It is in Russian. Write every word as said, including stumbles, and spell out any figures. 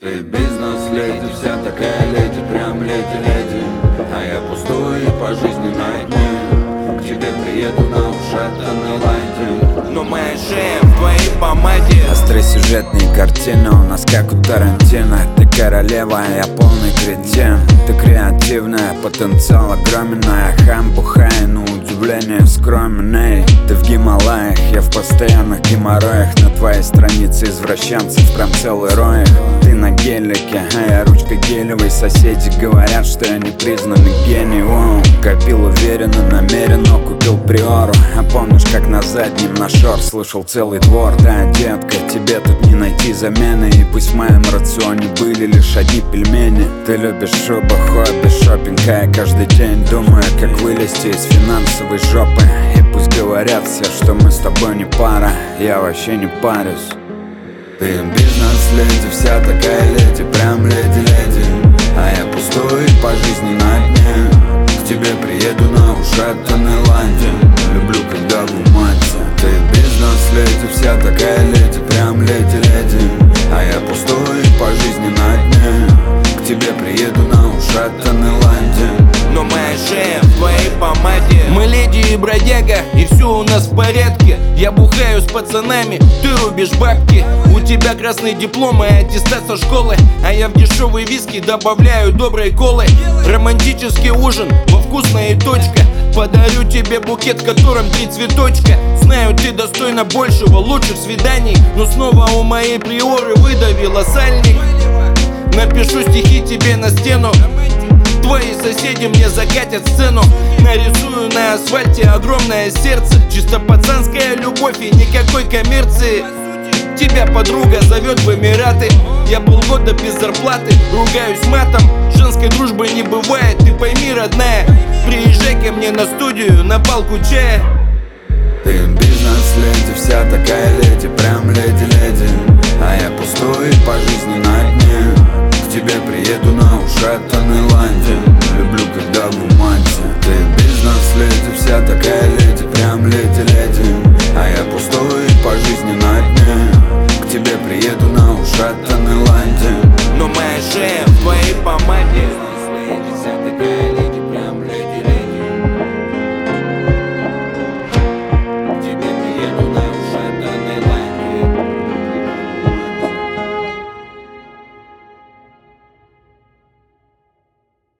Ты бизнес-леди, вся такая леди, прям леди-леди. А я пустой и по жизни на дне. К тебе приеду на ушатанной лайте. Но моя шея в твоей помаде. Остросюжетные картины у нас как у Тарантино. Ты королева, а я полный кретин. Ты креативная, потенциал огромен. А я хам, бухая, на удивление скромен. Ты в Гималаях, я в постоянных геморроях. На твоей странице извращенцев прям целый рой. Ты на гелике, а я ручка гелевой. Соседи говорят, что я не признанный гений. Воу. Копил уверенно, намеренно, купил приору. А помнишь, как на заднем на шор слышал целый двор? Да, детка, тебе тут не найти замены. И пусть в моем рационе были лишь одни пельмени. Ты любишь шубу, хобби, шопинг, а я каждый день думаю, как вылезти из финансовой жопы. И пусть говорят все, что мы с тобой не пара, я вообще не парюсь. Ты бизнес-леди, вся такая леди, прям леди-леди. А я пустой по жизни на дне. К тебе приеду на ушатанной ланде. Люблю, когда в умате. Ты бизнес-леди, вся такая леди, прям леди-леди. А я пустой по жизни на дне. К тебе приеду на ушатанной ланде. Но моя шея в твоей помаде. Мы леди и бродяга, и все у нас в порядке. Я бухаю с пацанами, ты рубишь бабки. У тебя красный диплом и аттестат со школы. А я в дешевый виски добавляю доброй колы. Романтический ужин во вкусная точка. Подарю тебе букет, в котором три цветочка. Знаю, ты достойна большего, лучших свиданий. Но снова у моей приоры выдавила сальник. Напишу стихи тебе на стену. Твои соседи мне закатят сцену. Нарисую на асфальте огромное сердце. Чисто пацанская любовь и никакой коммерции. Тебя подруга зовет в Эмираты. Я полгода без зарплаты, ругаюсь матом. Женской дружбы не бывает, ты пойми, родная. Приезжай ко мне на студию, на палку чая. Ты бизнес-леди, вся такая леди, прям леди-леди. А я пустой по жизни на дне. К тебе приеду на ушатанной ланде. Люблю, когда в умате. Ты бизнес-леди, вся такая леди, прям леди-леди.